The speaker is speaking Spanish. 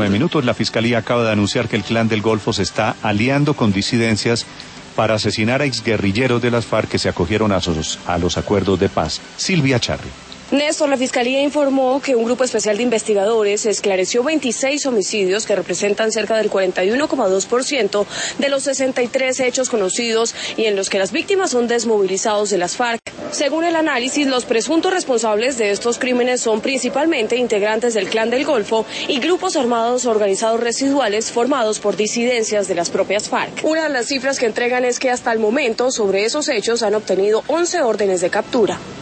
Minutos, la Fiscalía acaba de anunciar que el Clan del Golfo se está aliando con disidencias para asesinar a exguerrilleros de las FARC que se acogieron a los acuerdos de paz. Silvia Charri. Néstor, la Fiscalía informó que un grupo especial de investigadores esclareció 26 homicidios que representan cerca del 41,2% de los 63 hechos conocidos y en los que las víctimas son desmovilizados de las FARC. Según el análisis, los presuntos responsables de estos crímenes son principalmente integrantes del Clan del Golfo y grupos armados organizados residuales formados por disidencias de las propias FARC. Una de las cifras que entregan es que hasta el momento sobre esos hechos han obtenido 11 órdenes de captura.